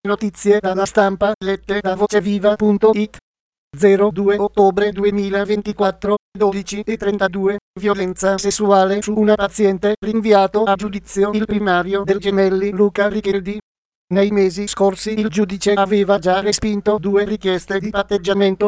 Notizie dalla stampa lette da voceviva.it. 02 ottobre 2024, 12:32, violenza sessuale su una paziente, rinviato a giudizio il primario del Gemelli Luca Richeldi. Nei mesi scorsi il giudice aveva già respinto 2 richieste di patteggiamento.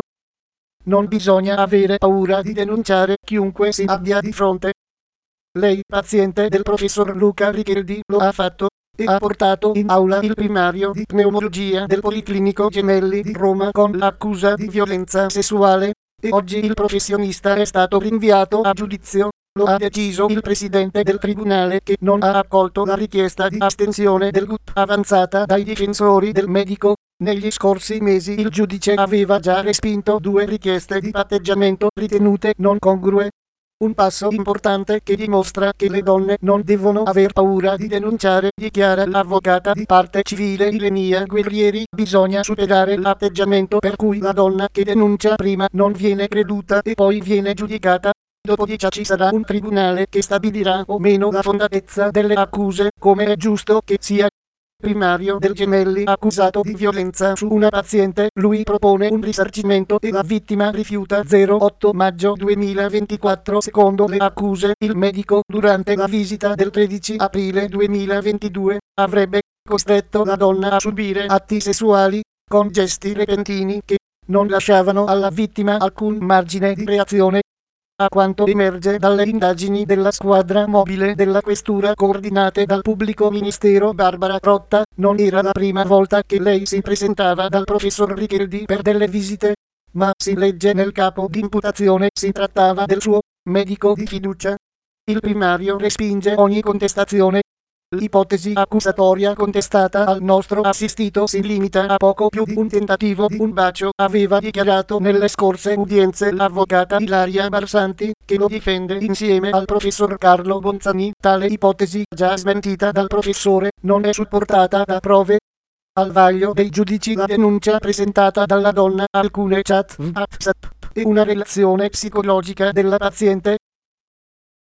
Non bisogna avere paura di denunciare chiunque si abbia di fronte. Lei, paziente del professor Luca Richeldi, lo ha fatto e ha portato in aula il primario di pneumologia del Policlinico Gemelli di Roma con l'accusa di violenza sessuale, e oggi il professionista è stato rinviato a giudizio. Lo ha deciso il presidente del tribunale, che non ha accolto la richiesta di astensione del GUP avanzata dai difensori del medico. Negli scorsi mesi il giudice aveva già respinto 2 richieste di patteggiamento ritenute non congrue. Un passo importante che dimostra che le donne non devono aver paura di denunciare, dichiara l'avvocata di parte civile Ilenia Guerrieri. Bisogna superare l'atteggiamento per cui la donna che denuncia prima non viene creduta e poi viene giudicata. Dopodiché ci sarà un tribunale che stabilirà o meno la fondatezza delle accuse, come è giusto che sia. Primario del Gemelli accusato di violenza su una paziente, lui propone un risarcimento e la vittima rifiuta. 08 maggio 2024. Secondo le accuse, il medico, durante la visita del 13 aprile 2022, avrebbe costretto la donna a subire atti sessuali, con gesti repentini che non lasciavano alla vittima alcun margine di reazione. A quanto emerge dalle indagini della squadra mobile della questura coordinate dal pubblico ministero Barbara Rotta, non era la prima volta che lei si presentava dal professor Richeldi per delle visite, ma si legge nel capo di imputazione si trattava del suo medico di fiducia. Il primario respinge ogni contestazione. L'ipotesi accusatoria contestata al nostro assistito si limita a poco più di un tentativo di un bacio, aveva dichiarato nelle scorse udienze l'avvocata Ilaria Barsanti, che lo difende insieme al professor Carlo Bonzani. Tale ipotesi, già smentita dal professore, non è supportata da prove. Al vaglio dei giudici la denuncia presentata dalla donna, alcune chat WhatsApp e una relazione psicologica della paziente.